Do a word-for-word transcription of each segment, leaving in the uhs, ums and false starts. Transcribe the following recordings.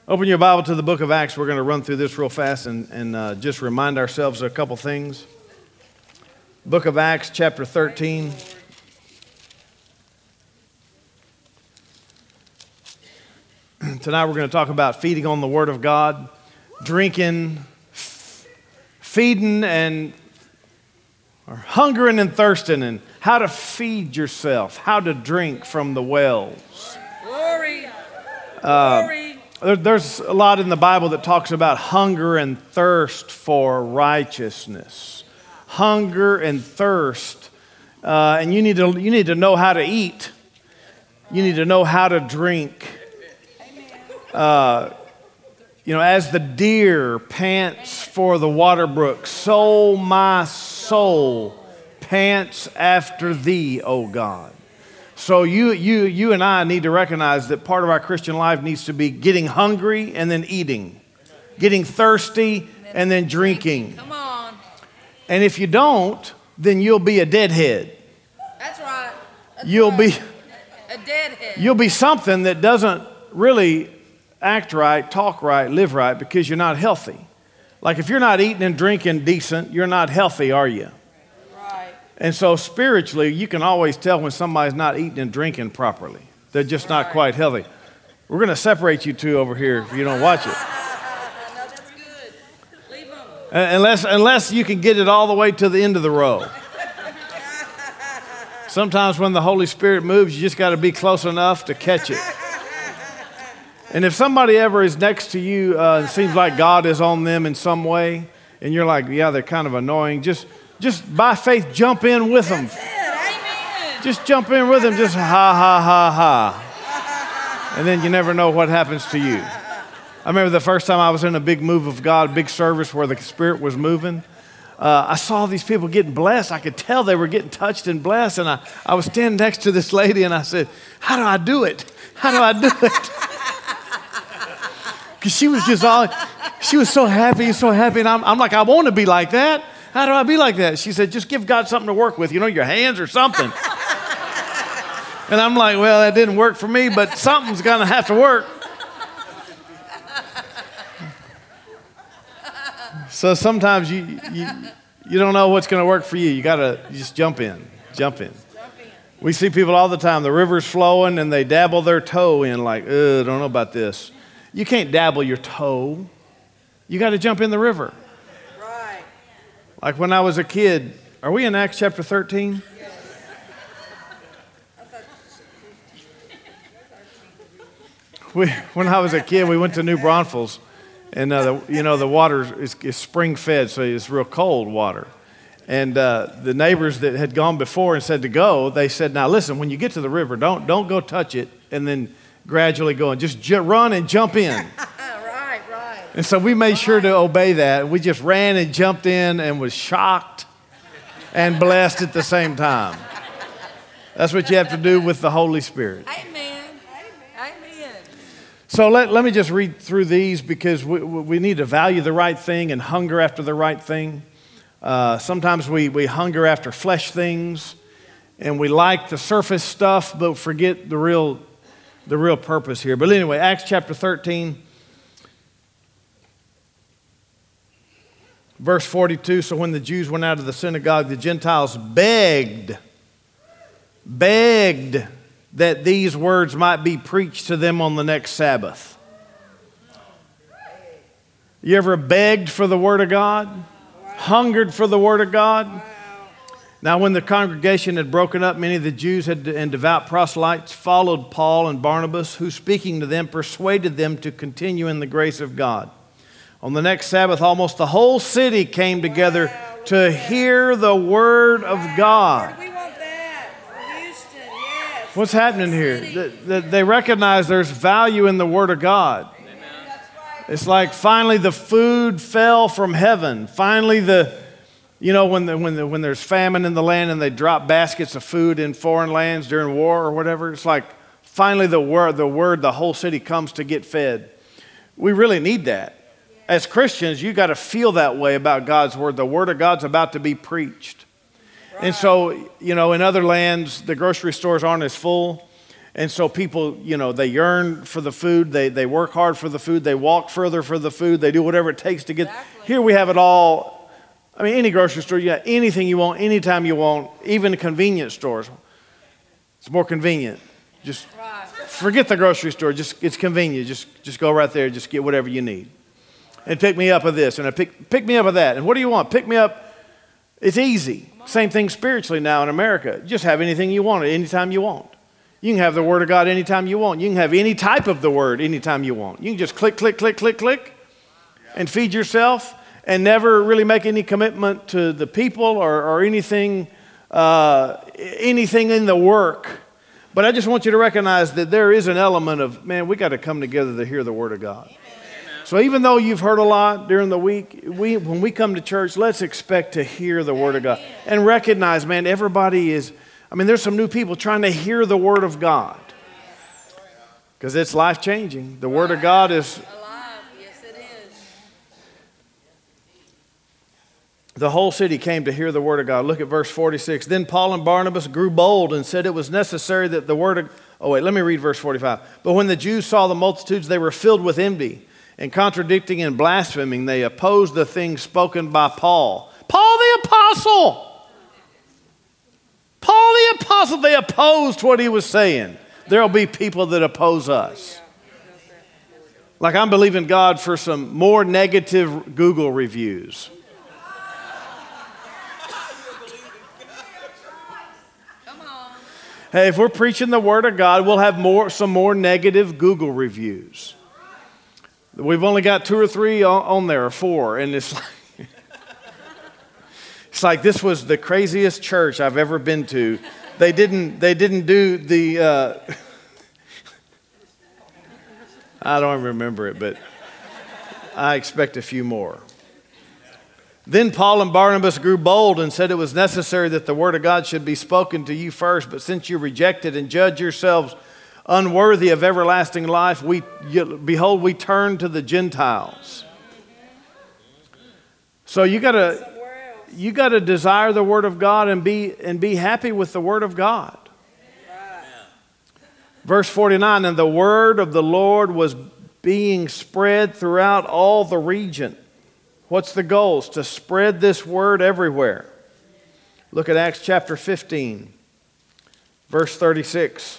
Open your Bible to the book of Acts. We're going to run through this real fast and, and uh, just remind ourselves of a couple things. Book of Acts, chapter thirteen. Tonight we're going to talk about feeding on the Word of God, drinking, f- feeding, and or hungering and thirsting, and how to feed yourself, how to drink from the wells. Glory. Uh, Glory. There's a lot in the Bible that talks about hunger and thirst for righteousness. Hunger and thirst. Uh, and you need to you need to know how to eat. You need to know how to drink. Uh, you know, as the deer pants for the water brook, so my soul pants after thee, O God. So you, you, you and I need to recognize that part of our Christian life needs to be getting hungry and then eating, getting thirsty and then drinking. Come on. And if you don't, then you'll be a deadhead. That's right. That's You'll right. be a deadhead. you'll be something that doesn't really act right, talk right, live right because you're not healthy. Like if you're not eating and drinking decent, you're not healthy, are you? And so spiritually, you can always tell when somebody's not eating and drinking properly. They're just not quite healthy. We're going to separate you two over here if you don't watch it. No, that's good. Leave them. Unless, unless you can get it all the way to the end of the row. Sometimes when the Holy Spirit moves, you just got to be close enough to catch it. And if somebody ever is next to you, uh, it seems like God is on them in some way, and you're like, yeah, they're kind of annoying, just... Just by faith, jump in with them. Just jump in with them. Just ha, ha, ha, ha. And then you never know what happens to you. I remember the first time I was in a big move of God, big service where the Spirit was moving. Uh, I saw these people getting blessed. I could tell they were getting touched and blessed. And I, I was standing next to this lady and I said, how do I do it? How do I do it? Because she was just all, she was so happy, so happy. And I'm, I'm like, I want to be like that. How do I be like that? She said, just give God something to work with, you know, your hands or something. And I'm like, well, that didn't work for me, but something's going to have to work. So sometimes you, you, you don't know what's going to work for you. You got to just jump in, jump in. We see people all the time. The river's flowing and they dabble their toe in like, ugh, don't know about this. You can't dabble your toe. You got to jump in the river. Like when I was a kid, are we in Acts chapter thirteen? We, when I was a kid, we went to New Braunfels, and uh, the, you know the water is, is spring fed, so it's real cold water. And uh, the neighbors that had gone before and said to go, they said, "Now listen, when you get to the river, don't don't go touch it, and then gradually go and just ju- run and jump in." And so we made sure to obey that. We just ran and jumped in and was shocked and blessed at the same time. That's what you have to do with the Holy Spirit. Amen. Amen. So let, let me just read through these because we, we need to value the right thing and hunger after the right thing. Uh, sometimes we, we hunger after flesh things and we like the surface stuff but forget the real, the real purpose here. But anyway, Acts chapter thirteen. Verse forty-two, so when the Jews went out of the synagogue, the Gentiles begged, begged that these words might be preached to them on the next Sabbath. You ever begged for the Word of God? Hungered for the Word of God? Now when the congregation had broken up, many of the Jews had, and devout proselytes followed Paul and Barnabas, who speaking to them persuaded them to continue in the grace of God. On the next Sabbath, almost the whole city came together wow, to hear the Word of God. We want that. Houston, yes. What's happening here? They, they recognize there's value in the Word of God. Amen. It's like finally the food fell from heaven. Finally the, you know, when, the, when, the, when there's famine in the land and they drop baskets of food in foreign lands during war or whatever, it's like finally the word, the word, the whole city comes to get fed. We really need that. As Christians, you got to feel that way about God's Word. The Word of God's about to be preached. Right. And so, you know, in other lands, the grocery stores aren't as full. And so people, you know, they yearn for the food. They, they work hard for the food. They walk further for the food. They do whatever it takes to get. Exactly. Here we have it all. I mean, any grocery store, you got anything you want, anytime you want, even the convenience stores. It's more convenient. Just Right. forget the grocery store. Just it's convenient. Just just go right there. Just get whatever you need. And pick me up of this, and I pick pick me up of that. And what do you want? Pick me up. It's easy. Same thing spiritually now in America. Just have anything you want anytime you want. You can have the Word of God anytime you want. You can have any type of the Word anytime you want. You can just click, click, click, click, click, and feed yourself and never really make any commitment to the people or, or anything, uh, anything in the work. But I just want you to recognize that there is an element of, man, we got to come together to hear the Word of God. Amen. So even though you've heard a lot during the week, we, when we come to church, let's expect to hear the Word of God. And recognize, man, everybody is, I mean, there's some new people trying to hear the Word of God. Because it's life-changing. The Word of God is... Alive. Yes, it is. The whole city came to hear the Word of God. Look at verse forty-six. Then Paul and Barnabas grew bold and said it was necessary that the Word of... Oh, wait, let me read verse forty-five. But when the Jews saw the multitudes, they were filled with envy. And contradicting and blaspheming, they opposed the things spoken by Paul. Paul the apostle! Paul the apostle, they opposed what he was saying. There'll be people that oppose us. Like I'm believing God for some more negative Google reviews. Come on. Hey, if we're preaching the Word of God, we'll have more, some more negative Google reviews. We've only got two or three on, on there, or four, and it's like, it's like this was the craziest church I've ever been to. They didn't, they didn't do the, uh, I don't remember it, but I expect a few more. Then Paul and Barnabas grew bold and said it was necessary that the Word of God should be spoken to you first, but since you rejected and judge yourselves unworthy of everlasting life, we behold, we turn to the Gentiles. So you got to you got to desire the Word of God and be and be happy with the Word of God. Right. Verse forty-nine, and the word of the Lord was being spread throughout all the region. What's the goal? It's to spread this word everywhere. Look at Acts chapter fifteen, verse thirty-six.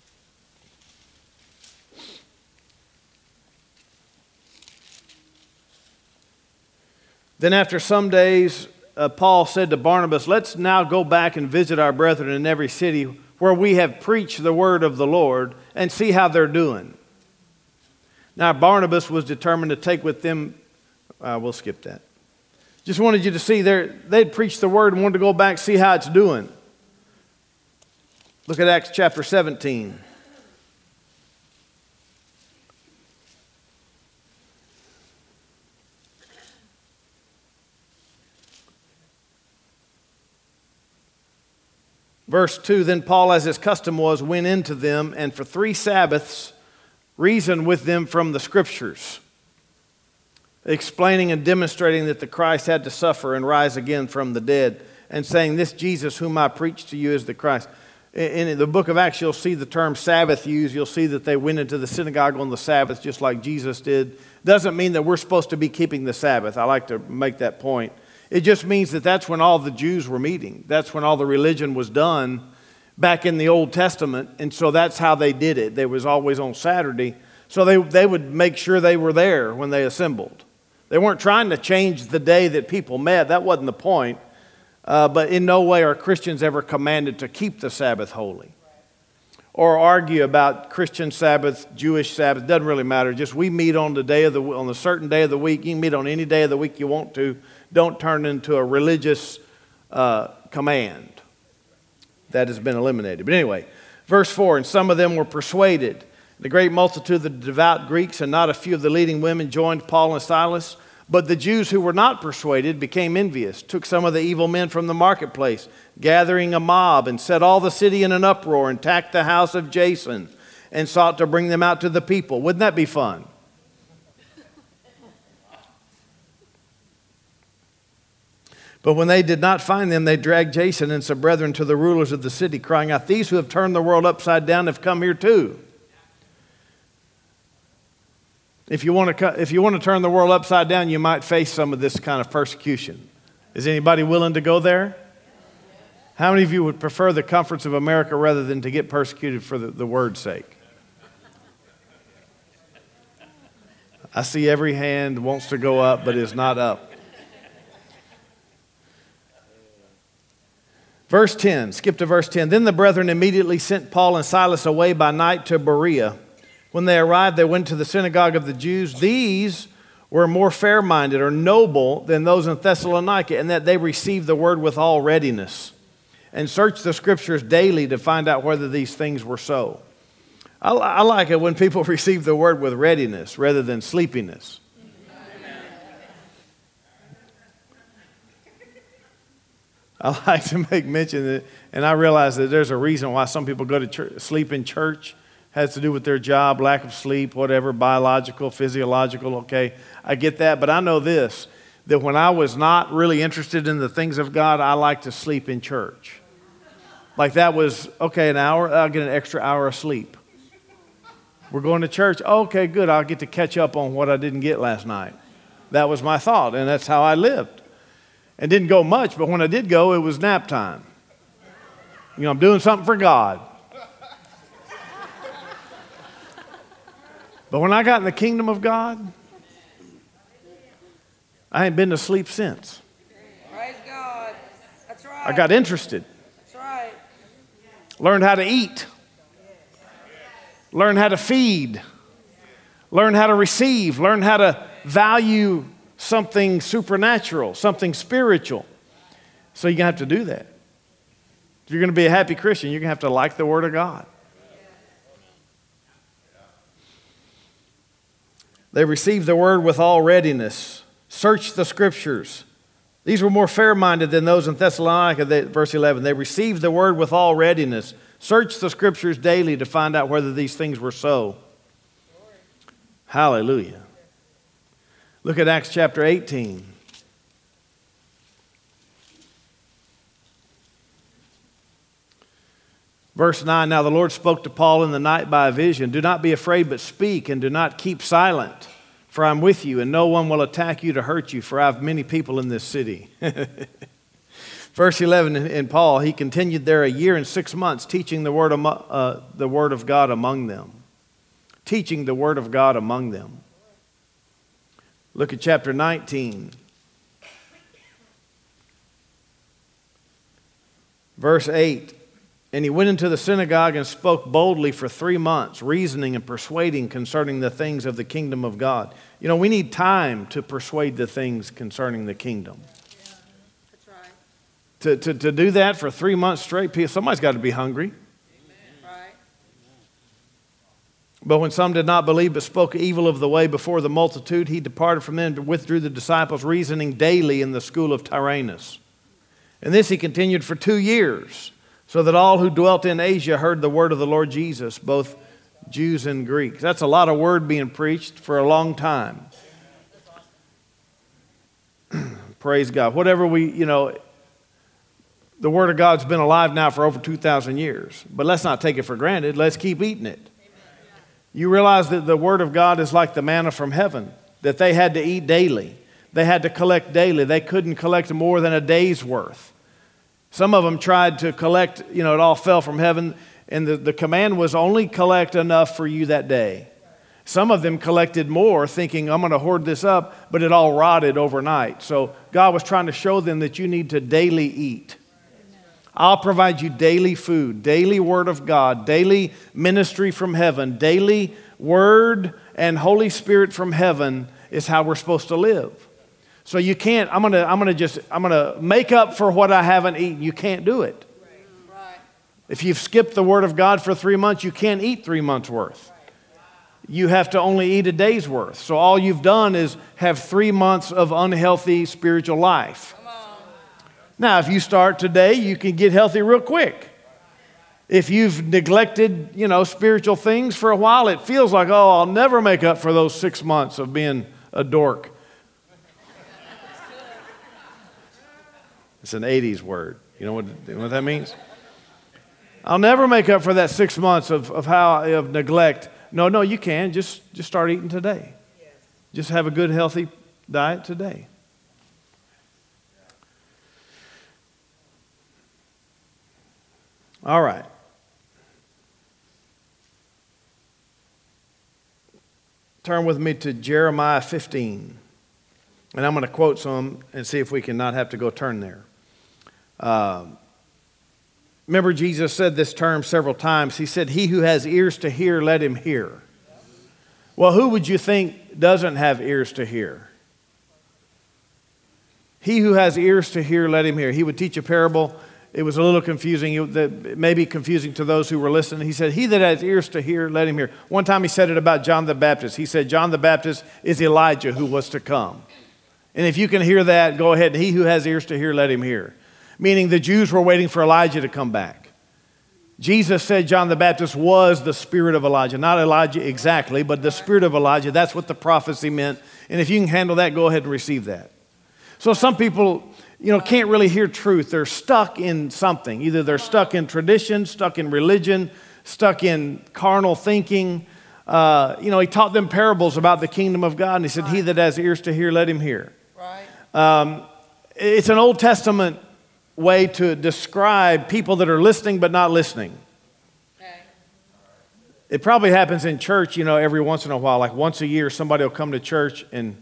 Then after some days, uh, Paul said to Barnabas, let's now go back and visit our brethren in every city where we have preached the word of the Lord and see how they're doing. Now Barnabas was determined to take with them, uh, we'll skip that. Just wanted you to see they'd preached the word and wanted to go back and see how it's doing. Look at Acts chapter seventeen. Verse two, then Paul, as his custom was, went into them and for three Sabbaths reasoned with them from the Scriptures, explaining and demonstrating that the Christ had to suffer and rise again from the dead, and saying, this Jesus whom I preach to you is the Christ. In the book of Acts, you'll see the term Sabbath used. You'll see that they went into the synagogue on the Sabbath just like Jesus did. Doesn't mean that we're supposed to be keeping the Sabbath. I like to make that point. It just means that that's when all the Jews were meeting. That's when all the religion was done back in the Old Testament. And so that's how they did it. They was always on Saturday. So they, they would make sure they were there when they assembled. They weren't trying to change the day that people met. That wasn't the point. Uh, but in no way are Christians ever commanded to keep the Sabbath holy. Or argue about Christian Sabbath, Jewish Sabbath. Doesn't really matter. Just we meet on the day of the on a certain day of the week. You can meet on any day of the week you want to. Don't turn into a religious uh, command. That has been eliminated. But anyway, verse four, and some of them were persuaded. The great multitude of the devout Greeks and not a few of the leading women joined Paul and Silas. But the Jews who were not persuaded became envious, took some of the evil men from the marketplace, gathering a mob, and set all the city in an uproar, and attacked the house of Jason, and sought to bring them out to the people. Wouldn't that be fun? But when they did not find them, they dragged Jason and some brethren to the rulers of the city, crying out, "These who have turned the world upside down have come here too." If you want to, if you want to turn the world upside down, you might face some of this kind of persecution. Is anybody willing to go there? How many of you would prefer the comforts of America rather than to get persecuted for the, the word's sake? I see every hand wants to go up, but is not up. Verse ten, skip to verse ten. Then the brethren immediately sent Paul and Silas away by night to Berea. When they arrived, they went to the synagogue of the Jews. These were more fair-minded or noble than those in Thessalonica, in that they received the word with all readiness and searched the scriptures daily to find out whether these things were so. I, I like it when people receive the word with readiness rather than sleepiness. I like to make mention that, and I realize that there's a reason why some people go to church, sleep in church. Has to do with their job, lack of sleep, whatever, biological, physiological, okay. I get that, but I know this, that when I was not really interested in the things of God, I like to sleep in church. Like that was, okay, an hour, I'll get an extra hour of sleep. We're going to church, okay, good, I'll get to catch up on what I didn't get last night. That was my thought, and that's how I lived. And didn't go much, but when I did go, it was nap time. You know, I'm doing something for God. But when I got in the kingdom of God, I ain't been to sleep since. Praise God. That's right. I got interested. That's right. Learned how to eat. Learned how to feed. Learned how to receive. Learned how to value something supernatural, something spiritual. So you're going to have to do that. If you're going to be a happy Christian, you're going to have to like the Word of God. They received the word with all readiness. Searched the scriptures. These were more fair-minded than those in Thessalonica, they, verse eleven. They received the word with all readiness. Searched the scriptures daily to find out whether these things were so. Hallelujah. Look at Acts chapter eighteen. Verse nine, now the Lord spoke to Paul in the night by a vision. Do not be afraid, but speak, and do not keep silent, for I'm with you, and no one will attack you to hurt you, for I have many people in this city. Verse eleven, in Paul, he continued there a year and six months, teaching the word, uh, the word of God among them. Teaching the word of God among them. Look at chapter nineteen. Verse eight. And he went into the synagogue and spoke boldly for three months, reasoning and persuading concerning the things of the kingdom of God. You know, we need time to persuade the things concerning the kingdom. Yeah, that's right. To, to, to do that for three months straight, somebody's got to be hungry. Right. But when some did not believe but spoke evil of the way before the multitude, he departed from them and withdrew the disciples, reasoning daily in the school of Tyrannus. And this he continued for two years. So that all who dwelt in Asia heard the word of the Lord Jesus, both Jews and Greeks. That's a lot of word being preached for a long time. Praise God. Whatever we, you know, the word of God's been alive now for over two thousand years. But let's not take it for granted. Let's keep eating it. You realize that the word of God is like the manna from heaven, that they had to eat daily. They had to collect daily. They couldn't collect more than a day's worth. Some of them tried to collect, you know, it all fell from heaven, and the, the command was only collect enough for you that day. Some of them collected more, thinking, I'm going to hoard this up, but it all rotted overnight. So God was trying to show them that you need to daily eat. I'll provide you daily food, daily word of God, daily ministry from heaven, daily word and Holy Spirit from heaven is how we're supposed to live. So you can't, I'm gonna, I'm gonna just, I'm gonna make up for what I haven't eaten. You can't do it. Right. If you've skipped the Word of God for three months, you can't eat three months' worth. You have to only eat a day's worth. So all you've done is have three months of unhealthy spiritual life. Come on. Now, if you start today, you can get healthy real quick. If you've neglected, you know, spiritual things for a while, it feels like, oh, I'll never make up for those six months of being a dork. It's an eighties word. You know what, you know what that means? I'll never make up for that six months of, of how of neglect. No, no, you can. Just, just start eating today. Just have a good, healthy diet today. All right. Turn with me to Jeremiah fifteen. And I'm going to quote some and see if we can not have to go turn there. Um, remember, Jesus said this term several times. He said, he who has ears to hear, let him hear. Well, who would you think doesn't have ears to hear? He who has ears to hear, let him hear. He would teach a parable. It was a little confusing. It may be confusing to those who were listening. He said, he that has ears to hear, let him hear. One time he said it about John the Baptist. He said, John the Baptist is Elijah who was to come. And if you can hear that, go ahead. He who has ears to hear, let him hear. Meaning the Jews were waiting for Elijah to come back. Jesus said John the Baptist was the spirit of Elijah. Not Elijah exactly, but the spirit of Elijah. That's what the prophecy meant. And if you can handle that, go ahead and receive that. So some people, you know, can't really hear truth. They're stuck in something. Either they're stuck in tradition, stuck in religion, stuck in carnal thinking. Uh, you know, he taught them parables about the kingdom of God. And he said, he that has ears to hear, let him hear. Right. Um, it's an Old Testament way to describe people that are listening but not listening. Okay. It probably happens in church, you know, every once in a while. Like once a year, somebody will come to church and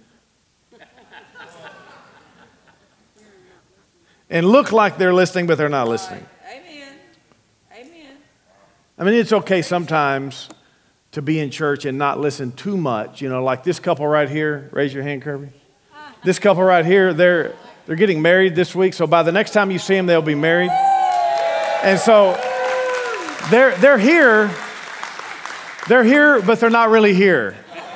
and look like they're listening, but they're not listening. Amen. Amen. I mean, it's okay sometimes to be in church and not listen too much. You know, like this couple right here. Raise your hand, Kirby. This couple right here, they're they're getting married this week. So by the next time you see them, they'll be married. And so they're they're here. They're here, but they're not really here.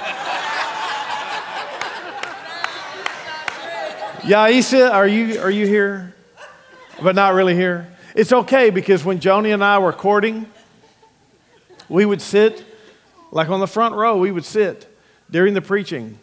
Yaisa, are you are you here? But not really here. It's okay because when Joni and I were courting, we would sit, like on the front row, we would sit during the preaching.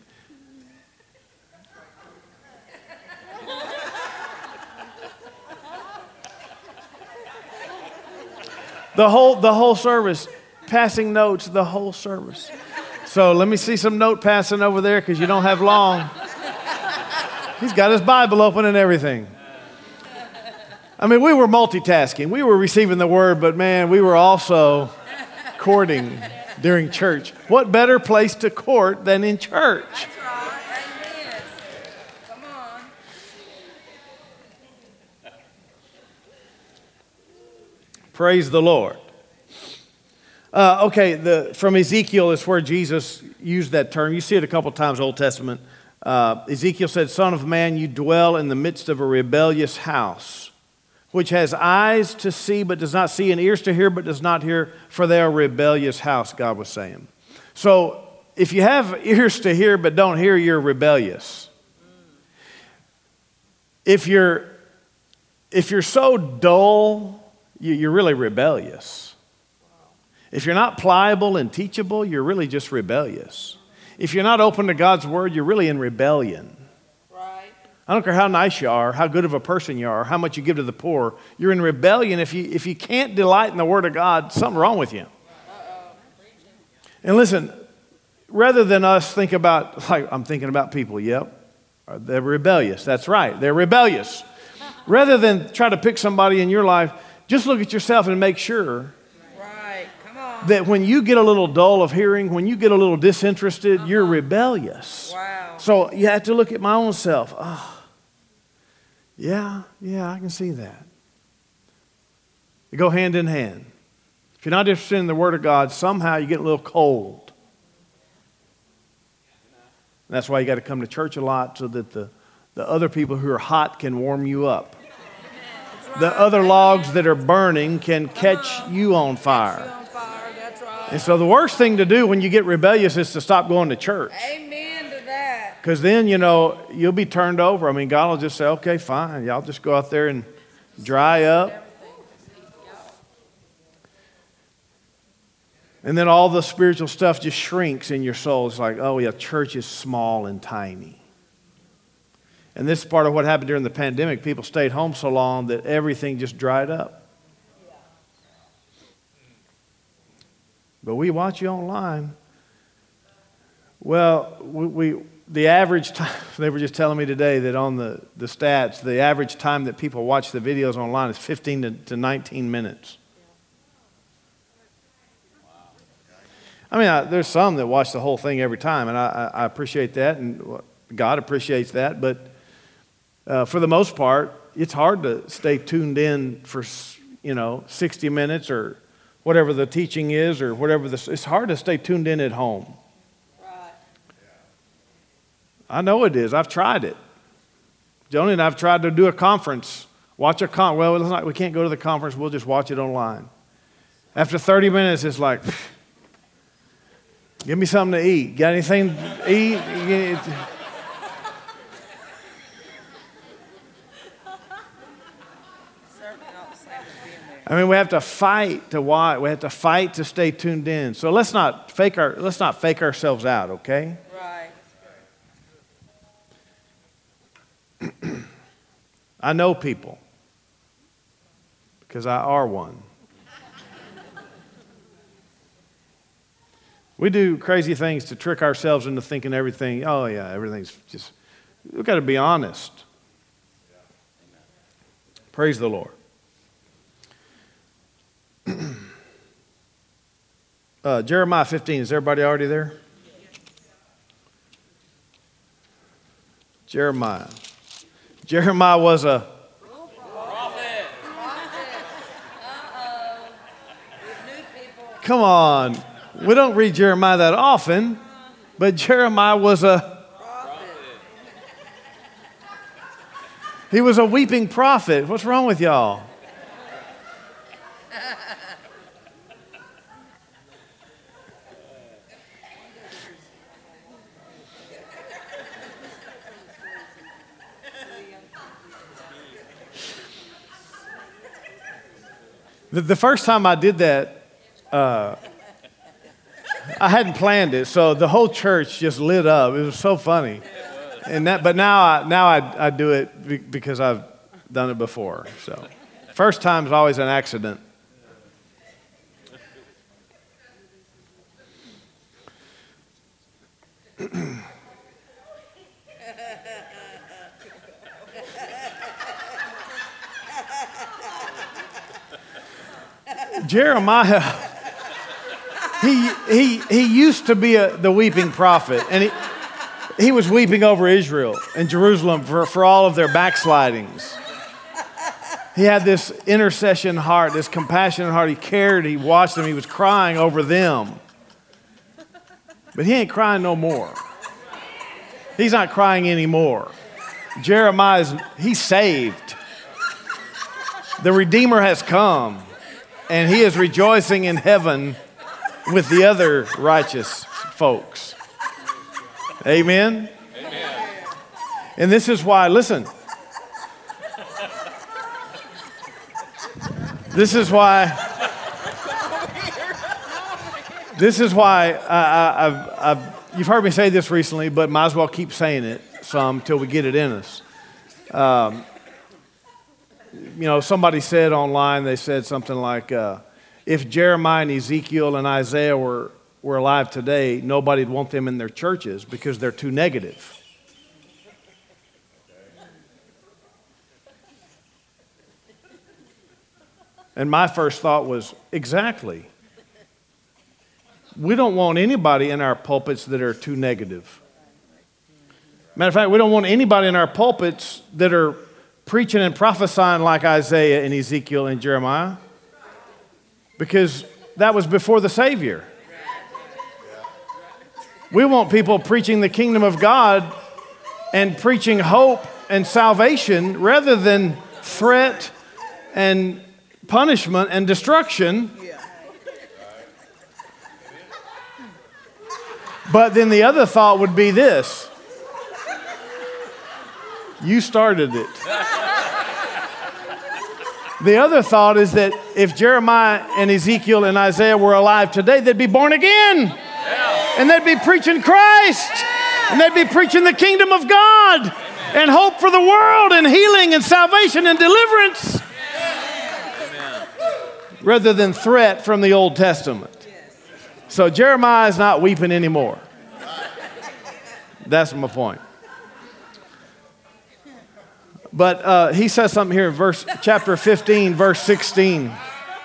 The whole the whole service, passing notes the whole service. So let me see some note passing over there because you don't have long. He's got his Bible open and everything. I mean, we were multitasking. We were receiving the word, but man, we were also courting during church. What better place to court than in church? That's right. Amen. Come on. Praise the Lord. Uh, okay, the, from Ezekiel is where Jesus used that term. You see it a couple times in the Old Testament. Uh, Ezekiel said, Son of man, you dwell in the midst of a rebellious house, which has eyes to see but does not see, and ears to hear but does not hear, for they are a rebellious house, God was saying. So if you have ears to hear but don't hear, you're rebellious. If you're, if you're so dull, you, you're really rebellious. If you're not pliable and teachable, you're really just rebellious. If you're not open to God's word, you're really in rebellion. Right. I don't care how nice you are, how good of a person you are, how much you give to the poor. You're in rebellion. If you, if you can't delight in the word of God, something's wrong with you. Uh-oh. And listen, rather than us think about, like I'm thinking about people, yep, they're rebellious. That's right, they're rebellious. Rather than try to pick somebody in your life, just look at yourself and make sure Right. Come on. that when you get a little dull of hearing, when you get a little disinterested, uh-huh. you're rebellious. Wow. So you have to look at my own self. Oh, yeah, yeah, I can see that. They go hand in hand. If you're not interested in the Word of God, somehow you get a little cold. And that's why you got to come to church a lot so that the, the other people who are hot can warm you up. Right. The other logs that are burning can catch you on fire. Catch you on fire. That's right. And so the worst thing to do when you get rebellious is to stop going to church. Amen to that. Because then, you know, you'll be turned over. I mean, God will just say, okay, fine. Y'all just go out there and dry up. And then all the spiritual stuff just shrinks in your soul. It's like, oh, yeah, church is small and tiny. And this is part of what happened during the pandemic. People stayed home so long that everything just dried up. But we watch you online. Well, we, we the average time, they were just telling me today that on the, the stats, the average time that people watch the videos online is fifteen to, to nineteen minutes. I mean, I, there's some that watch the whole thing every time, and I, I appreciate that, and God appreciates that. But uh, for the most part, it's hard to stay tuned in for, you know, sixty minutes or whatever the teaching is, or whatever the. It's hard to stay tuned in at home. Right. I know it is. I've tried it. Joni and I've tried to do a conference, watch a con. Well, it's not, we can't go to the conference. We'll just watch it online. After thirty minutes, it's like. Give me something to eat. Got anything to eat? I mean, we have to fight to watch. We have to fight to stay tuned in. So let's not fake our let's not fake ourselves out, okay? Right. I know people because I are one. We do crazy things to trick ourselves into thinking everything, oh yeah, everything's just, we've got to be honest. Praise the Lord. uh, Jeremiah fifteen, is everybody already there? Jeremiah. Jeremiah was a prophet. Uh-oh. Come on. We don't read Jeremiah that often, but Jeremiah was a prophet. He was a weeping prophet. What's wrong with y'all? The, the first time I did that, uh, I hadn't planned it, so the whole church just lit up. It was so funny, and that. But now, I, now I, I do it because I've done it before. So, first time is always an accident. Jeremiah. He, he, he used to be a, the weeping prophet, and he, he was weeping over Israel and Jerusalem for, for all of their backslidings. He had this intercession heart, this compassionate heart. He cared, he watched them, he was crying over them. But he ain't crying no more. He's not crying anymore. Jeremiah's, he's saved. The Redeemer has come, and he is rejoicing in heaven with the other righteous folks. Amen? Amen. And this is why, listen. This is why. This is why I, I, I've, I've, you've heard me say this recently, but might as well keep saying it some till we get it in us. Um, you know, somebody said online, they said something like, uh, if Jeremiah and Ezekiel and Isaiah were, were alive today, nobody'd want them in their churches because they're too negative. And my first thought was, exactly. We don't want anybody in our pulpits that are too negative. Matter of fact, we don't want anybody in our pulpits that are preaching and prophesying like Isaiah and Ezekiel and Jeremiah. Because that was before the Savior. We want people preaching the kingdom of God and preaching hope and salvation rather than threat and punishment and destruction. But then the other thought would be this. You started it. The other thought is that if Jeremiah and Ezekiel and Isaiah were alive today, they'd be born again. Yeah. And they'd be preaching Christ. Yeah. And they'd be preaching the kingdom of God. Amen. and hope for the world and healing and salvation and deliverance rather than threat from the Old Testament. So Jeremiah is not weeping anymore. That's my point. But uh, he says something here in verse, chapter fifteen, verse sixteen.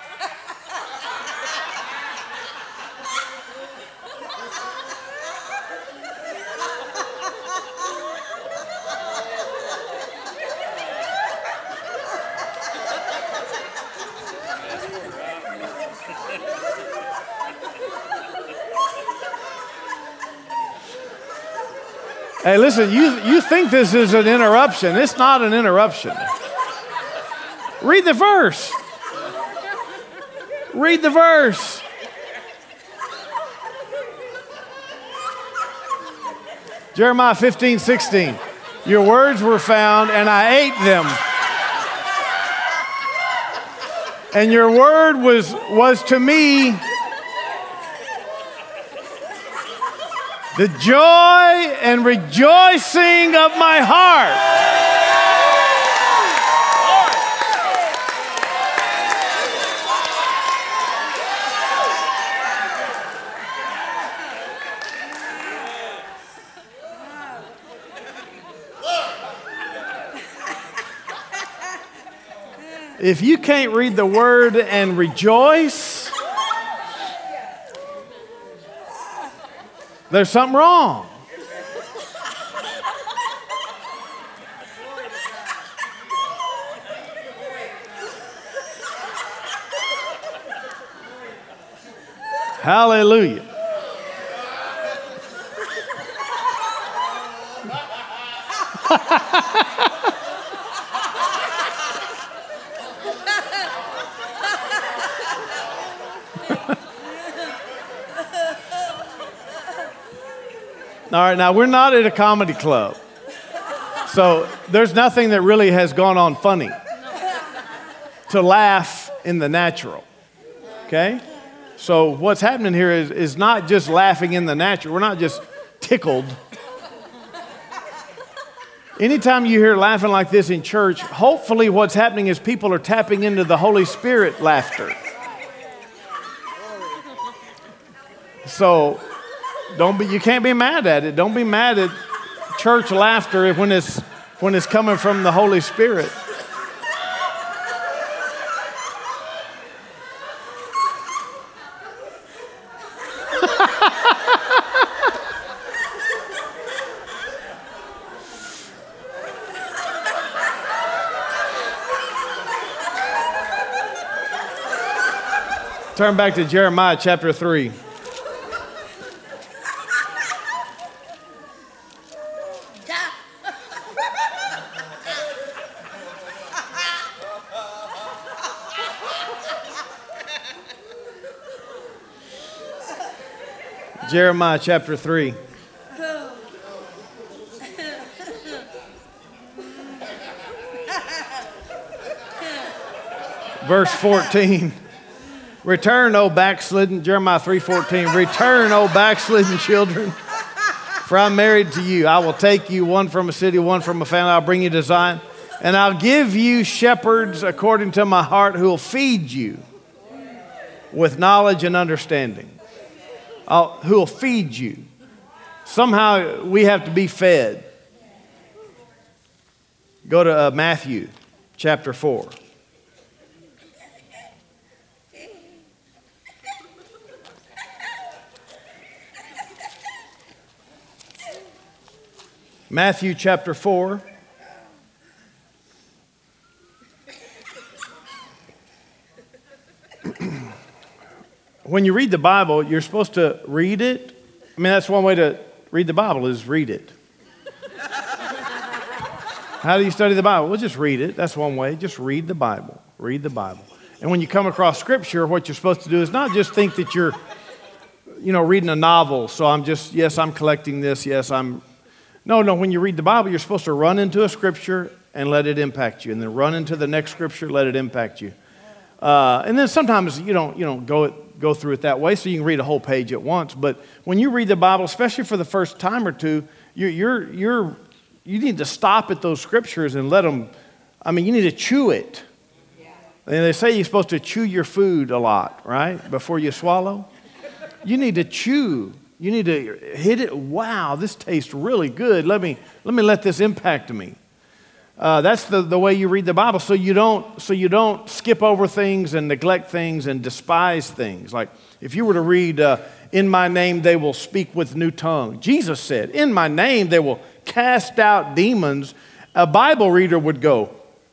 Hey, listen, you, you think this is an interruption. It's not an interruption. Read the verse. Read the verse. Jeremiah fifteen, sixteen. Your words were found, and I ate them. And your word was, was to me the joy and rejoicing of my heart. If you can't read the word and rejoice, there's something wrong. Hallelujah. All right, now we're not at a comedy club. So there's nothing that really has gone on funny to laugh in the natural. Okay? So what's happening here is, is not just laughing in the natural. We're not just tickled. Anytime you hear laughing like this in church, hopefully what's happening is people are tapping into the Holy Spirit laughter. So don't be, you can't be mad at it. Don't be mad at church laughter when it's, when it's coming from the Holy Spirit. Turn back to Jeremiah chapter three. Jeremiah chapter three. Verse fourteen. Return, O backslidden, Jeremiah three fourteen. Return, O backslidden children, for I'm married to you. I will take you, one from a city, one from a family. I'll bring you to Zion. And I'll give you shepherds according to my heart who will feed you with knowledge and understanding. I'll, who will feed you. Somehow we have to be fed. Go to uh, Matthew chapter four. Matthew chapter four. When you read the Bible, you're supposed to read it. I mean, that's one way to read the Bible is read it. How do you study the Bible? Well, just read it. That's one way. Just read the Bible. Read the Bible. And when you come across Scripture, what you're supposed to do is not just think that you're, you know, reading a novel. So I'm just, yes, I'm collecting this. Yes, I'm. No, no, when you read the Bible, you're supposed to run into a Scripture and let it impact you. And then run into the next Scripture, let it impact you. Uh, and then sometimes you don't, you don't go, go through it that way, so you can read a whole page at once. But when you read the Bible, especially for the first time or two, you're, you're, you're, you need to stop at those scriptures and let them, I mean, you need to chew it. And they say you're supposed to chew your food a lot, right, before you swallow. You need to chew. You need to hit it. Wow, this tastes really good. Let me let me let this impact me. Uh, that's the, the way you read the Bible, so you don't so you don't skip over things and neglect things and despise things. Like if you were to read, uh, "In my name they will speak with new tongue." Jesus said, "In my name they will cast out demons." A Bible reader would go,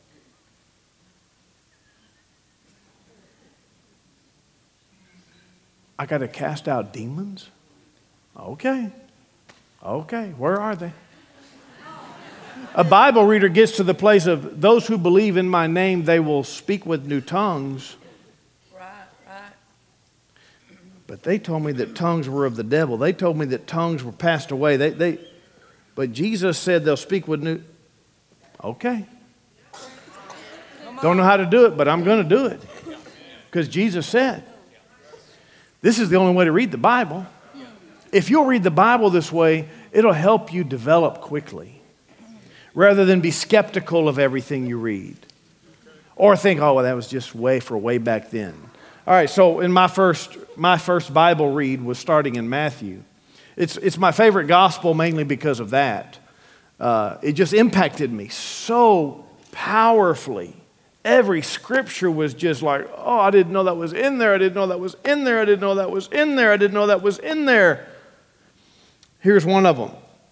"I got to cast out demons? Okay, okay, where are they?" A Bible reader gets to the place of, "Those who believe in my name, they will speak with new tongues." Right, right. But they told me that tongues were of the devil. They told me that tongues were passed away. They, they, but Jesus said they'll speak with new. Okay. Don't know how to do it, but I'm going to do it. Because Jesus said. This is the only way to read the Bible. If you'll read the Bible this way, it'll help you develop quickly. Rather than be skeptical of everything you read. Or think, oh, well, that was just way for way back then. All right, so in my first my first Bible read was starting in Matthew. It's, it's my favorite gospel mainly because of that. Uh, it just impacted me so powerfully. Every scripture was just like, oh, I didn't know that was in there. I didn't know that was in there. I didn't know that was in there. I didn't know that was in there. Here's one of them.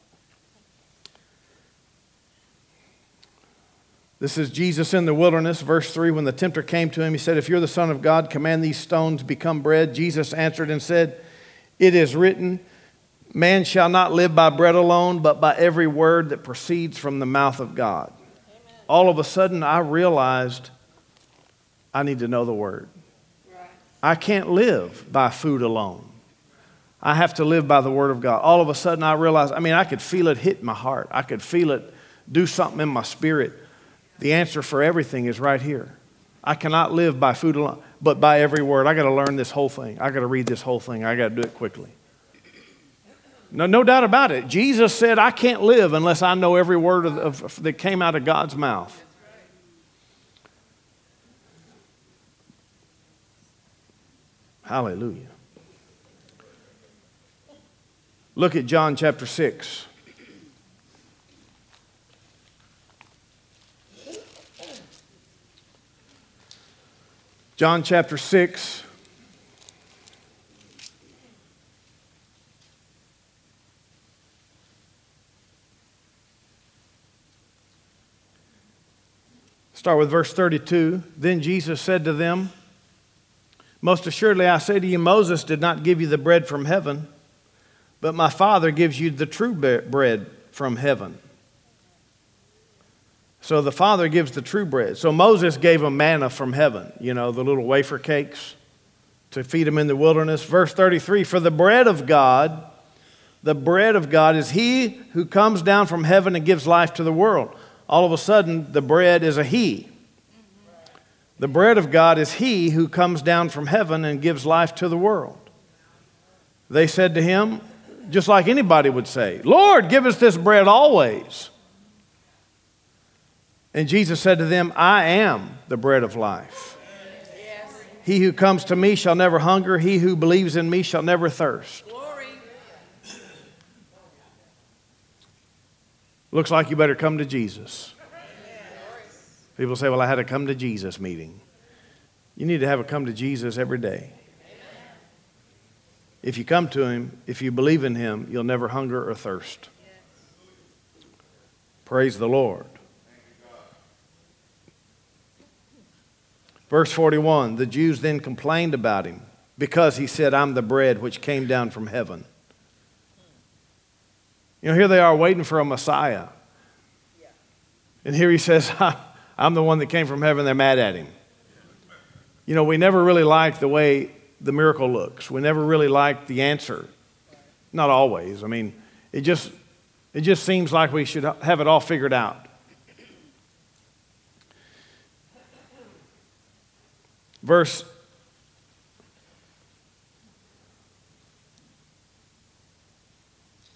This is Jesus in the wilderness, verse three. When the tempter came to him, he said, "If you're the Son of God, command these stones become bread." Jesus answered and said, "It is written, man shall not live by bread alone, but by every word that proceeds from the mouth of God." Amen. All of a sudden, I realized I need to know the word. Right. I can't live by food alone. I have to live by the word of God. All of a sudden, I realized, I mean, I could feel it hit my heart. I could feel it do something in my spirit. The answer for everything is right here. I cannot live by food alone, but by every word. I got to learn this whole thing. I got to read this whole thing. I got to do it quickly. No, no doubt about it. Jesus said, I can't live unless I know every word of, of, that came out of God's mouth. Hallelujah. Look at John chapter six. John chapter six. Start with verse thirty-two. Then Jesus said to them, "Most assuredly I say to you, Moses did not give you the bread from heaven, but my Father gives you the true bread from heaven." So the Father gives the true bread. So Moses gave them manna from heaven, you know, the little wafer cakes to feed them in the wilderness. Verse thirty-three, "For the bread of God, the bread of God is he who comes down from heaven and gives life to the world." All of a sudden, the bread is a he. The bread of God is he who comes down from heaven and gives life to the world. They said to him, just like anybody would say, "Lord, give us this bread always." And Jesus said to them, "I am the bread of life. Yes. He who comes to me shall never hunger. He who believes in me shall never thirst." Glory. Looks like you better come to Jesus. People say, well, I had a come to Jesus meeting. You need to have a come to Jesus every day. If you come to him, if you believe in him, you'll never hunger or thirst. Praise the Lord. Verse forty-one, the Jews then complained about him because he said, "I'm the bread which came down from heaven." You know, here they are waiting for a Messiah. And here he says, "I'm the one that came from heaven." They're mad at him. You know, we never really like the way the miracle looks. We never really like the answer. Not always. I mean, it just, it just seems like we should have it all figured out. Verse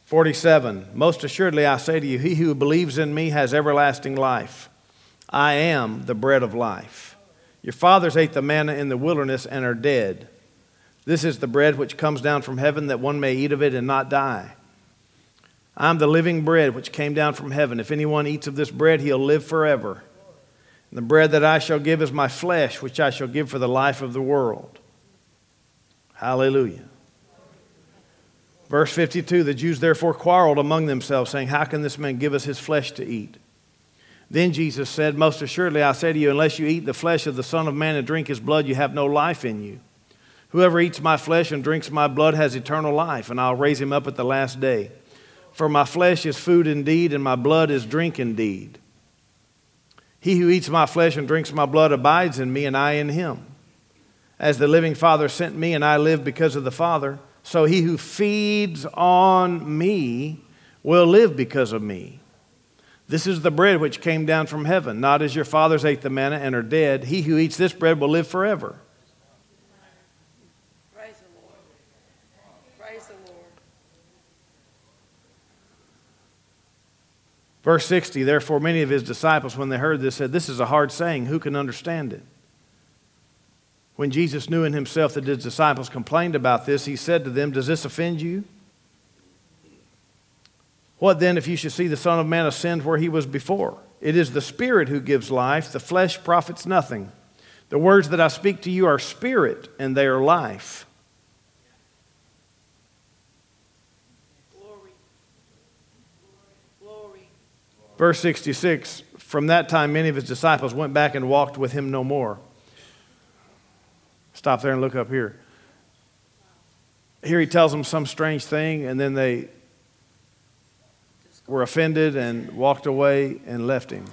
forty-seven, most assuredly I say to you, he who believes in me has everlasting life. I am the bread of life. Your fathers ate the manna in the wilderness and are dead. This is the bread which comes down from heaven, that one may eat of it and not die. I am the living bread which came down from heaven. If anyone eats of this bread, he'll live forever. And the bread that I shall give is my flesh, which I shall give for the life of the world. Hallelujah. Verse fifty-two, the Jews therefore quarreled among themselves, saying, how can this man give us his flesh to eat? Then Jesus said, most assuredly I say to you, unless you eat the flesh of the Son of Man and drink his blood, you have no life in you. Whoever eats my flesh and drinks my blood has eternal life, and I'll raise him up at the last day. For my flesh is food indeed, and my blood is drink indeed. He who eats my flesh and drinks my blood abides in me, and I in him. As the living Father sent me, and I live because of the Father, so he who feeds on me will live because of me. This is the bread which came down from heaven, not as your fathers ate the manna and are dead. He who eats this bread will live forever. Praise the Lord. Praise the Lord. Verse sixty, therefore many of his disciples, when they heard this, said, this is a hard saying. Who can understand it? When Jesus knew in himself that his disciples complained about this, he said to them, does this offend you? What then if you should see the Son of Man ascend where he was before? It is the Spirit who gives life. The flesh profits nothing. The words that I speak to you are spirit, and they are life. Glory. Glory. Verse sixty-six, from that time many of his disciples went back and walked with him no more. Stop there and look up here. Here he tells them some strange thing, and then they were offended and walked away and left him.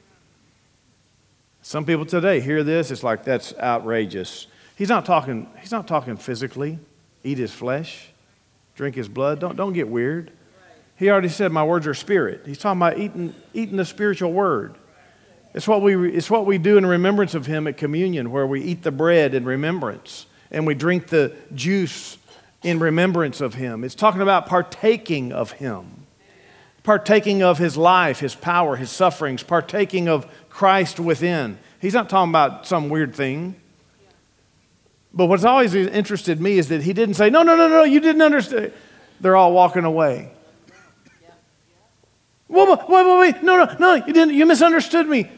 Some people today hear this, it's like, that's outrageous. He's not talking, he's not talking physically. Eat his flesh, drink his blood. Don't, don't get weird. He already said, my words are spirit. He's talking about eating, eating the spiritual word. It's what we, it's what we do in remembrance of him at communion, where we eat the bread in remembrance and we drink the juice in remembrance of him. It's talking about partaking of him, partaking of his life, his power, his sufferings, partaking of Christ within. He's not talking about some weird thing. But what's always interested me is that he didn't say, no, no, no, no, you didn't understand. They're all walking away. Wait, wait, wait, wait, no, no, no, you didn't, you misunderstood me.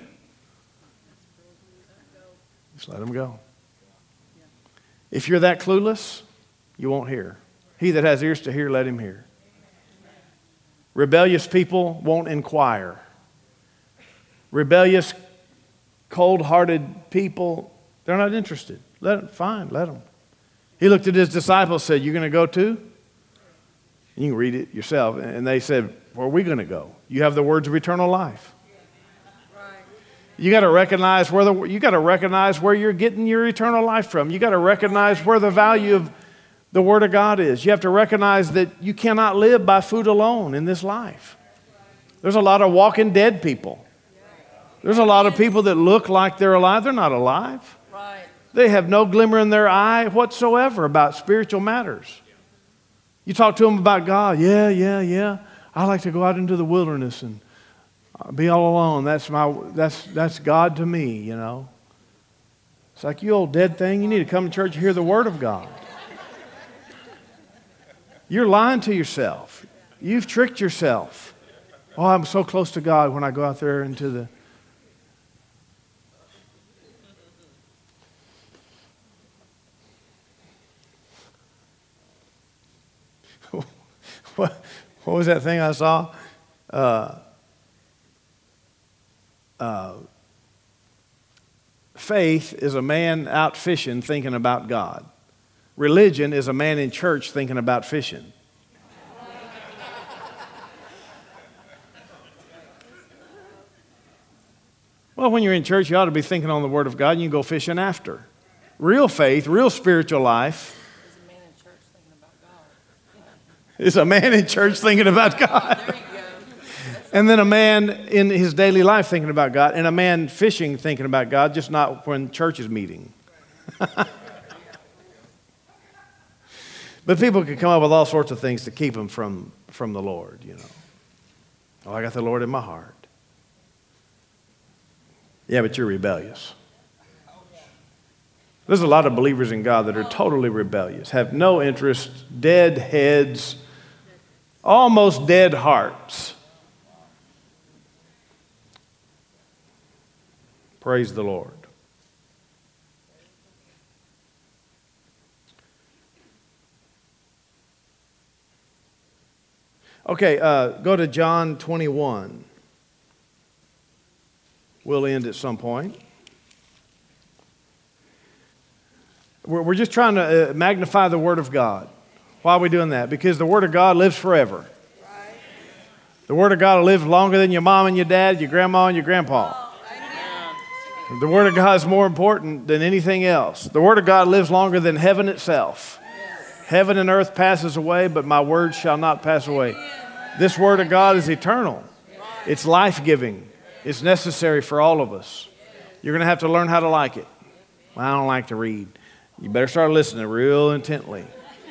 Just let them go. If you're that clueless, you won't hear. He that has ears to hear, let him hear. Rebellious people won't inquire. Rebellious, cold-hearted people, they're not interested. Let them, fine, let them. He looked at his disciples and said, you going to go too? You can read it yourself. And they said, where are we going to go? You have the words of eternal life. You got to recognize where the you got to recognize where you're getting your eternal life from. You got to recognize where the value of the Word of God is. You have to recognize that you cannot live by food alone in this life. There's a lot of walking dead people. There's a lot of people that look like they're alive. They're not alive. Right. They have no glimmer in their eye whatsoever about spiritual matters. You talk to them about God. Yeah, yeah, yeah. I like to go out into the wilderness and be all alone. That's my that's that's God to me, you know. It's like, you old dead thing, you need to come to church and hear the Word of God. You're lying to yourself. You've tricked yourself. Oh, I'm so close to God when I go out there into the... what, what was that thing I saw? Uh, uh, faith is a man out fishing thinking about God. Religion is a man in church thinking about fishing. Well, when you're in church, you ought to be thinking on the Word of God, and you can go fishing after. Real faith, real spiritual life is a man in church thinking about God. There you go. And then a man in his daily life thinking about God, and a man fishing thinking about God, just not when church is meeting. But people can come up with all sorts of things to keep them from, from the Lord, you know. Oh, I got the Lord in my heart. Yeah, but you're rebellious. There's a lot of believers in God that are totally rebellious, have no interest, dead heads, almost dead hearts. Praise the Lord. Okay, uh, go to John twenty-one. We'll end at some point. We're, we're just trying to uh, magnify the Word of God. Why are we doing that? Because the Word of God lives forever. Right. The Word of God will live longer than your mom and your dad, your grandma and your grandpa. Oh, the Word of God is more important than anything else. The Word of God lives longer than heaven itself. Yes. Heaven and earth passes away, but my word shall not pass away. This Word of God is eternal. It's life-giving. It's necessary for all of us. You're going to have to learn how to like it. Well, I don't like to read. You better start listening real intently.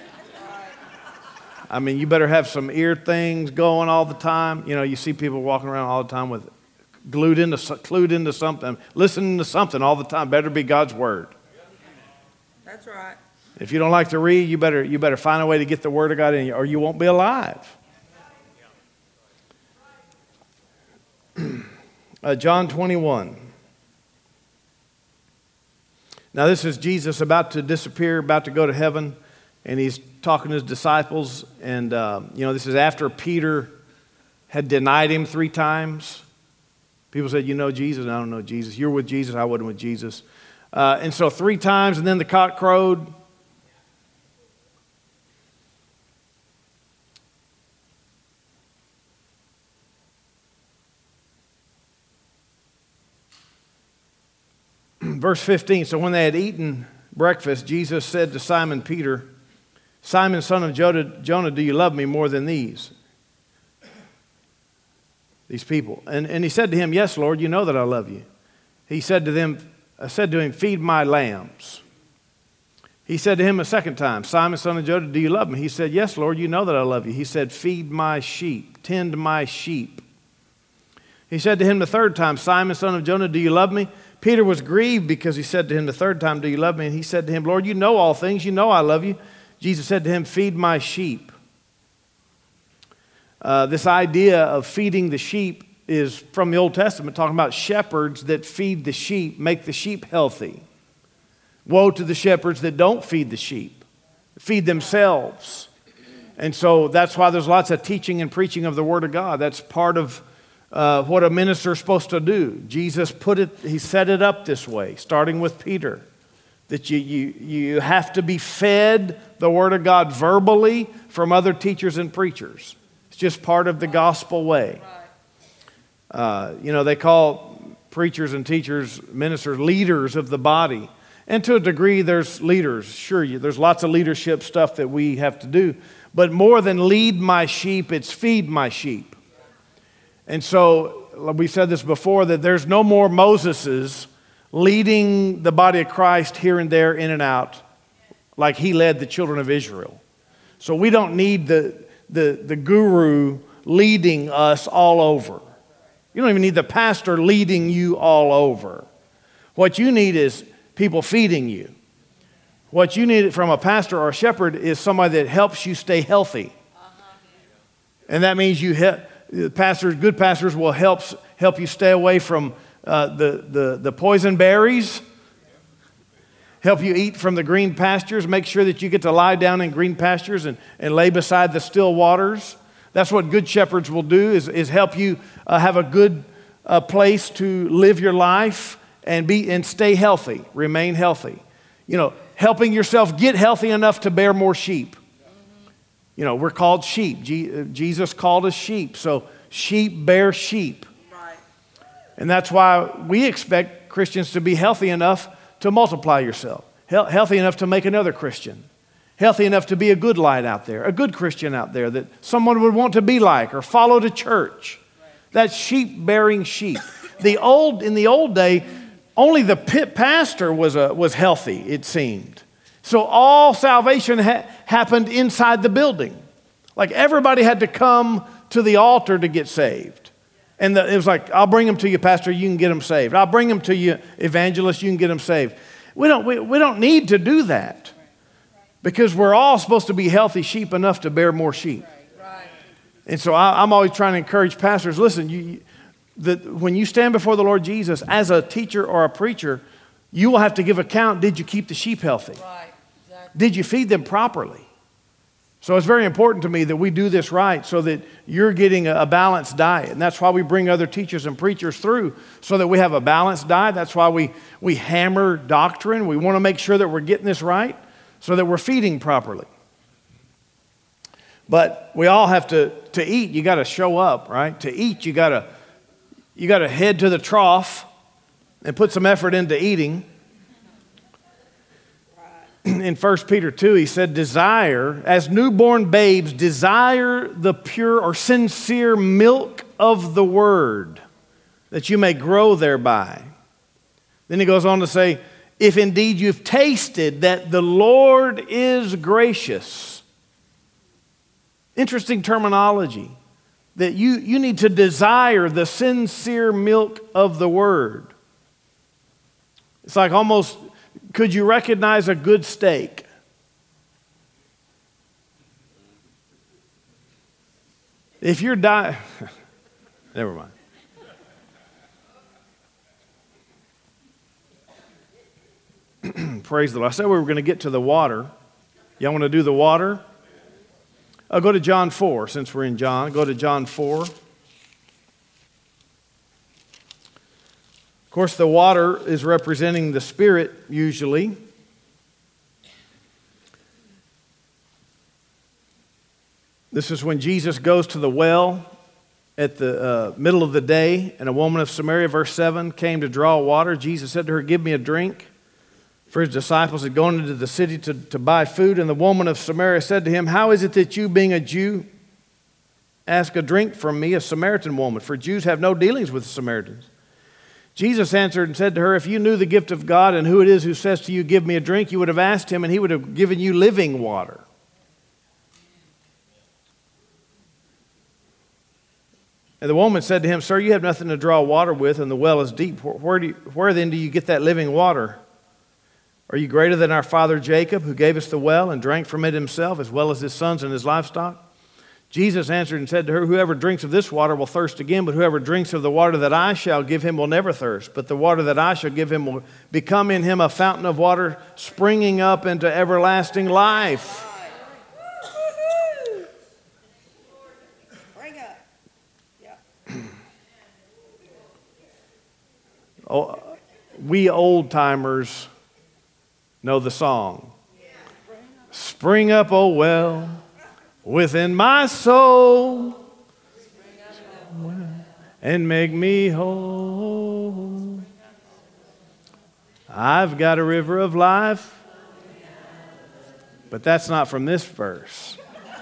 I mean, you better have some ear things going all the time. You know, you see people walking around all the time with glued into, glued into something, listening to something all the time. Better be God's Word. That's right. If you don't like to read, you better, you better find a way to get the Word of God in you, or you won't be alive. Uh, John twenty-one. Now this is Jesus about to disappear, about to go to heaven, and he's talking to his disciples. And, uh, you know, this is after Peter had denied him three times. People said, you know Jesus? I don't know Jesus. You're with Jesus. I wasn't with Jesus. Uh, and so three times, and then the cock crowed. Verse fifteen, so when they had eaten breakfast, Jesus said to Simon Peter, Simon, son of Jonah, do you love me more than these? These people. And, and he said to him, yes, Lord, you know that I love you. He said to them, I said to him, feed my lambs. He said to him a second time, Simon, son of Jonah, do you love me? He said, yes, Lord, you know that I love you. He said, feed my sheep, tend my sheep. He said to him the third time, Simon, son of Jonah, do you love me? Peter was grieved because he said to him the third time, do you love me? And he said to him, Lord, you know all things. You know I love you. Jesus said to him, feed my sheep. Uh, this idea of feeding the sheep is from the Old Testament, talking about shepherds that feed the sheep, make the sheep healthy. Woe to the shepherds that don't feed the sheep, feed themselves. And so that's why there's lots of teaching and preaching of the Word of God. That's part of Uh, what a minister is supposed to do. Jesus put it, he set it up this way, starting with Peter, that you, you, you have to be fed the Word of God verbally from other teachers and preachers. It's just part of the gospel way. Uh, you know, they call preachers and teachers, ministers, leaders of the body. And to a degree, there's leaders. Sure, there's lots of leadership stuff that we have to do. But more than lead my sheep, it's feed my sheep. And so, we said this before, that there's no more Moseses leading the body of Christ here and there, in and out, like he led the children of Israel. So we don't need the, the, the guru leading us all over. You don't even need the pastor leading you all over. What you need is people feeding you. What you need from a pastor or a shepherd is somebody that helps you stay healthy. And that means you help. Pastors, good pastors will help, help you stay away from uh, the, the, the poison berries, help you eat from the green pastures, make sure that you get to lie down in green pastures and, and lay beside the still waters. That's what good shepherds will do, is, is help you uh, have a good uh, place to live your life and, be, and stay healthy, remain healthy. You know, helping yourself get healthy enough to bear more sheep. You know, we're called sheep. Jesus called us sheep. So sheep bear sheep. Right. And that's why we expect Christians to be healthy enough to multiply yourself. Healthy enough to make another Christian. Healthy enough to be a good light out there. A good Christian out there that someone would want to be like or follow to church. Right. That's sheep bearing sheep. The old, in the old day, only the pit pastor was, a, was healthy, it seemed. So all salvation ha- happened inside the building. Like everybody had to come to the altar to get saved. And the, it was like, I'll bring them to you, Pastor, you can get them saved. I'll bring them to you, evangelist, you can get them saved. We don't, we, we don't need to do that because we're all supposed to be healthy sheep enough to bear more sheep. And so I, I'm always trying to encourage pastors, listen, you, the, when you stand before the Lord Jesus as a teacher or a preacher, you will have to give account, did you keep the sheep healthy? Right. Exactly. Did you feed them properly? So it's very important to me that we do this right so that you're getting a, a balanced diet. And that's why we bring other teachers and preachers through so that we have a balanced diet. That's why we, we hammer doctrine. We want to make sure that we're getting this right so that we're feeding properly. But we all have to, to eat, you got to show up, right? To eat, you got to you got to head to the trough and put some effort into eating. In First Peter two, he said, desire, as newborn babes, desire the pure or sincere milk of the word, that you may grow thereby. Then he goes on to say, if indeed you've tasted that the Lord is gracious. Interesting terminology, that you, you need to desire the sincere milk of the word. It's like almost, could you recognize a good steak? If you're dying, never mind. Praise the Lord. I said we were going to get to the water. Y'all want to do the water? I'll go to John four, since we're in John. Go to John four. Of course, the water is representing the Spirit usually. This is when Jesus goes to the well at the uh, middle of the day, and a woman of Samaria, verse seven, came to draw water. Jesus said to her, give me a drink. For his disciples had gone into the city to, to buy food, and the woman of Samaria said to him, how is it that you, being a Jew, ask a drink from me, a Samaritan woman? For Jews have no dealings with the Samaritans. Jesus answered and said to her, if you knew the gift of God and who it is who says to you, give me a drink, you would have asked him, and he would have given you living water. And the woman said to him, sir, you have nothing to draw water with, and the well is deep. Where, where, do you, where then do you get that living water? Are you greater than our father Jacob, who gave us the well and drank from it himself, as well as his sons and his livestock? Jesus answered and said to her, whoever drinks of this water will thirst again, but whoever drinks of the water that I shall give him will never thirst. But the water that I shall give him will become in him a fountain of water springing up into everlasting life. Bring up. Yeah. Oh, we old-timers know the song. Spring up, oh well, within my soul, and make me whole. I've got a river of life, but that's not from this verse.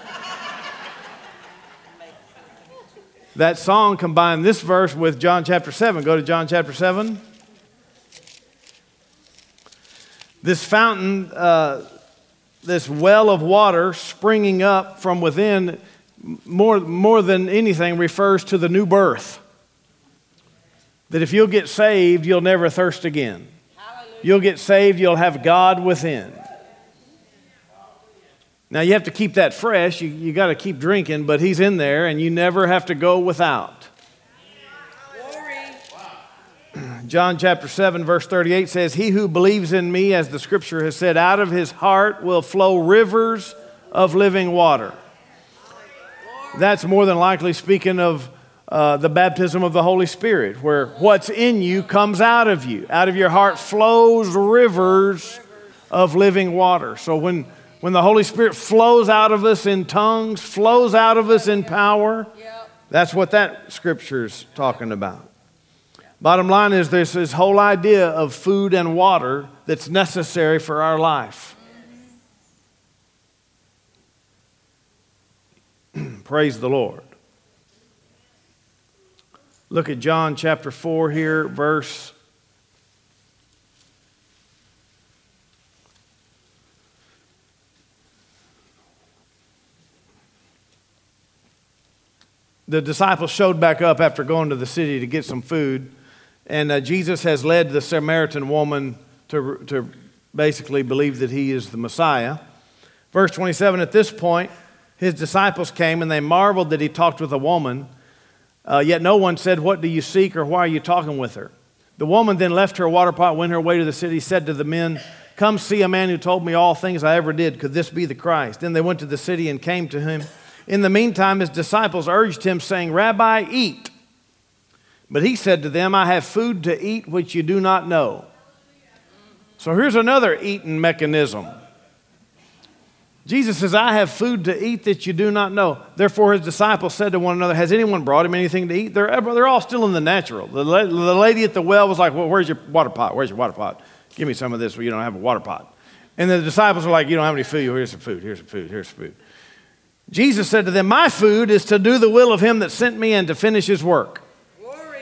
That song combined this verse with John chapter seven. Go to John chapter seven. This fountain, uh, this well of water springing up from within, more, more than anything, refers to the new birth. That if you'll get saved, you'll never thirst again. Hallelujah. You'll get saved, you'll have God within. Now, you have to keep that fresh. You, you got to keep drinking, but he's in there, and you never have to go without. John chapter seven, verse thirty-eight says, he who believes in me, as the scripture has said, out of his heart will flow rivers of living water. That's more than likely speaking of uh, the baptism of the Holy Spirit, where what's in you comes out of you. Out of your heart flows rivers of living water. So when, when the Holy Spirit flows out of us in tongues, flows out of us in power, that's what that scripture's talking about. Bottom line is there's this whole idea of food and water that's necessary for our life. Praise the Lord. Look at John chapter four here, verse the disciples showed back up after going to the city to get some food, and uh, Jesus has led the Samaritan woman to, to basically believe that he is the Messiah. Verse twenty-seven, at this point, his disciples came, and they marveled that he talked with a woman, uh, yet no one said, what do you seek, or why are you talking with her? The woman then left her water pot, went her way to the city, said to the men, come see a man who told me all things I ever did. Could this be the Christ? Then they went to the city and came to him. In the meantime, his disciples urged him, saying, Rabbi, eat. But he said to them, I have food to eat which you do not know. So here's another eating mechanism. Jesus says, I have food to eat that you do not know. Therefore his disciples said to one another, has anyone brought him anything to eat? They're, they're all still in the natural. The, la- the lady at the well was like, well, where's your water pot? Where's your water pot? Give me some of this where you don't have a water pot. And the disciples were like, you don't have any food. Here's some food. Here's some food. Here's some food. Jesus said to them, my food is to do the will of him that sent me and to finish his work. Glory.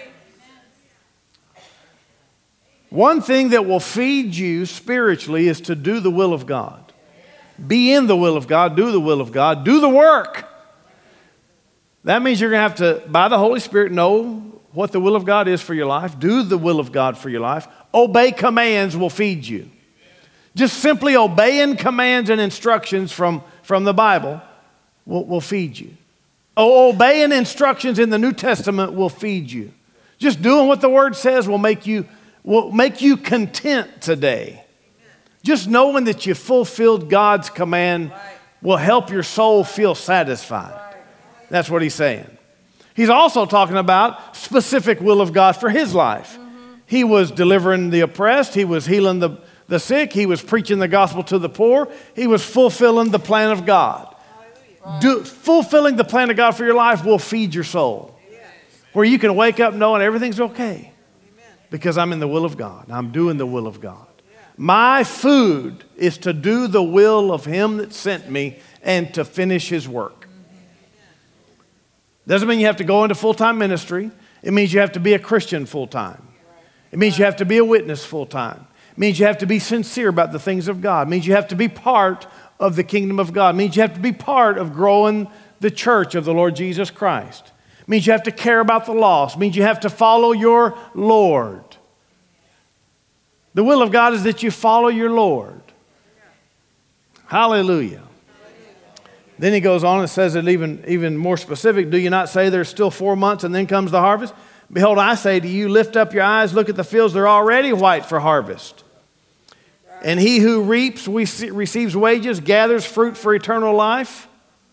One thing that will feed you spiritually is to do the will of God. Be in the will of God. Do the will of God. Do the work. That means you're going to have to, by the Holy Spirit, know what the will of God is for your life. Do the will of God for your life. Obey commands will feed you. Just simply obeying commands and instructions from, from the Bible will, will feed you. O- obeying instructions in the New Testament will feed you. Just doing what the Word says will make you, will make you content today. Just knowing that you fulfilled God's command will help your soul feel satisfied. That's what he's saying. He's also talking about specific will of God for his life. Mm-hmm. He was delivering the oppressed. He was healing the, the sick. He was preaching the gospel to the poor. He was fulfilling the plan of God. Right. Do, fulfilling the plan of God for your life will feed your soul. Yes. Where you can wake up knowing everything's okay. Amen. Because I'm in the will of God. I'm doing the will of God. My food is to do the will of him that sent me and to finish his work. Doesn't mean you have to go into full-time ministry. It means you have to be a Christian full-time. It means you have to be a witness full-time. It means you have to be sincere about the things of God. It means you have to be part of the kingdom of God. It means you have to be part of growing the church of the Lord Jesus Christ. It means you have to care about the lost. It means you have to follow your Lord. The will of God is that you follow your Lord. Hallelujah. Then he goes on and says it even, even more specific. Do you not say there's still four months and then comes the harvest? Behold, I say to you, lift up your eyes, look at the fields. They're already white for harvest. And he who reaps receives wages, gathers fruit for eternal life.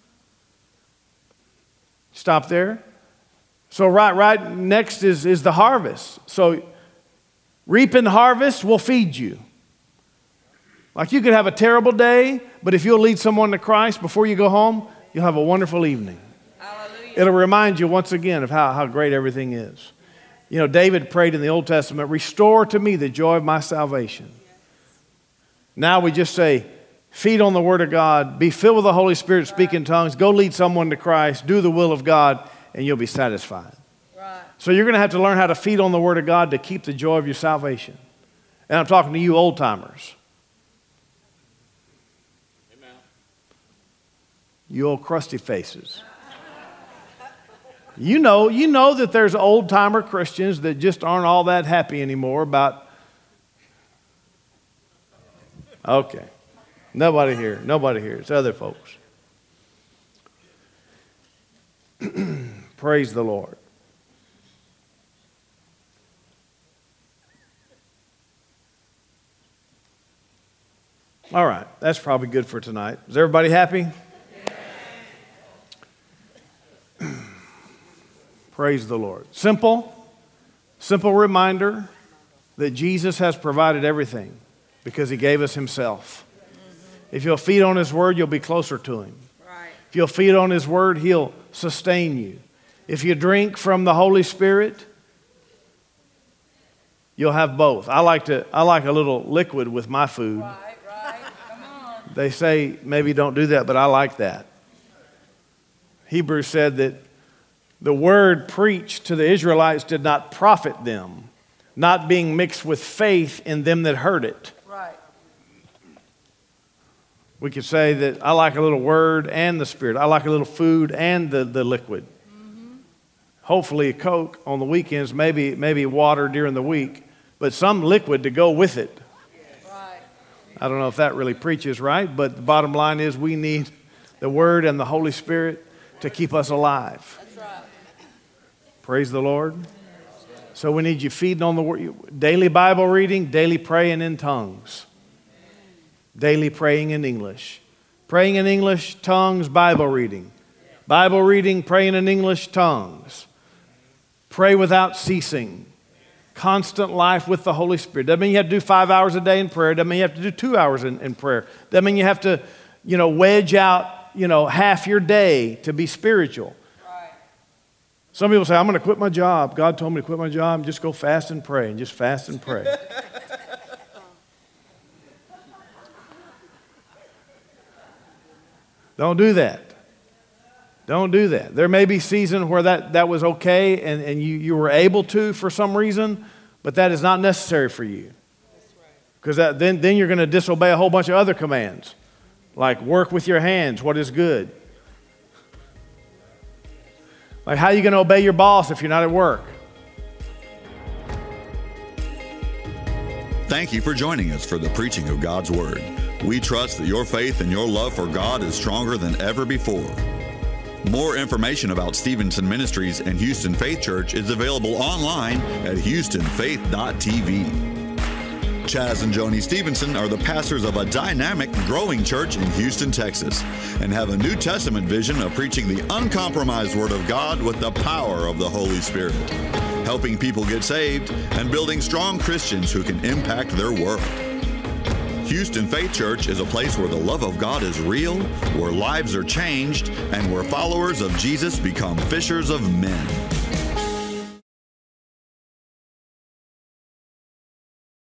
Stop there. So right, right next is, is the harvest. So reap and harvest will feed you. Like you could have a terrible day, but if you'll lead someone to Christ before you go home, you'll have a wonderful evening. Hallelujah. It'll remind you once again of how, how great everything is. You know, David prayed in the Old Testament, restore to me the joy of my salvation. Now we just say, feed on the Word of God, be filled with the Holy Spirit, speak in tongues, go lead someone to Christ, do the will of God, and you'll be satisfied. Right. So you're going to have to learn how to feed on the Word of God to keep the joy of your salvation. And I'm talking to you old timers. Amen. You old crusty faces. You know, you know that there's old timer Christians that just aren't all that happy anymore about. Okay. Nobody here. Nobody here. It's other folks. Praise the Lord. All right. That's probably good for tonight. Is everybody happy? Praise the Lord. Simple, simple reminder that Jesus has provided everything because he gave us himself. Mm-hmm. If you'll feed on his word, you'll be closer to him. Right. If you'll feed on his word, he'll sustain you. If you drink from the Holy Spirit, you'll have both. I like to. I like a little liquid with my food. Right, right. Come on. They say maybe don't do that, but I like that. Hebrews said that the word preached to the Israelites did not profit them, not being mixed with faith in them that heard it. Right. We could say that I like a little word and the Spirit. I like a little food and the, the liquid. Mm-hmm. hopefully a Coke on the weekends, maybe, maybe water during the week, but some liquid to go with it. Right. I don't know if that really preaches right, but the bottom line is we need the Word and the Holy Spirit to keep us alive. That's right. Praise the Lord. So we need you feeding on the Word, daily Bible reading, daily praying in tongues, daily praying in English. Praying in English, tongues, Bible reading. Bible reading, praying in English, tongues. Pray without ceasing. Constant life with the Holy Spirit. Doesn't mean you have to do five hours a day in prayer. Doesn't mean you have to do two hours in, in prayer. Doesn't mean you have to, you know, wedge out, you know, half your day to be spiritual. Right. Some people say, I'm going to quit my job. God told me to quit my job and just go fast and pray and just fast and pray. Don't do that. Don't do that. There may be seasons where that, that was okay and, and you, you were able to for some reason, but that is not necessary for you. Because that, then, then you're going to disobey a whole bunch of other commands, like work with your hands, what is good. Like how are you going to obey your boss if you're not at work? Thank you for joining us for the preaching of God's Word. We trust that your faith and your love for God is stronger than ever before. More information about Stevenson Ministries and Houston Faith Church is available online at houston faith dot t v. Chaz and Joni Stevenson are the pastors of a dynamic, growing church in Houston, Texas, and have a New Testament vision of preaching the uncompromised Word of God with the power of the Holy Spirit, helping people get saved and building strong Christians who can impact their world. Houston Faith Church is a place where the love of God is real, where lives are changed, and where followers of Jesus become fishers of men.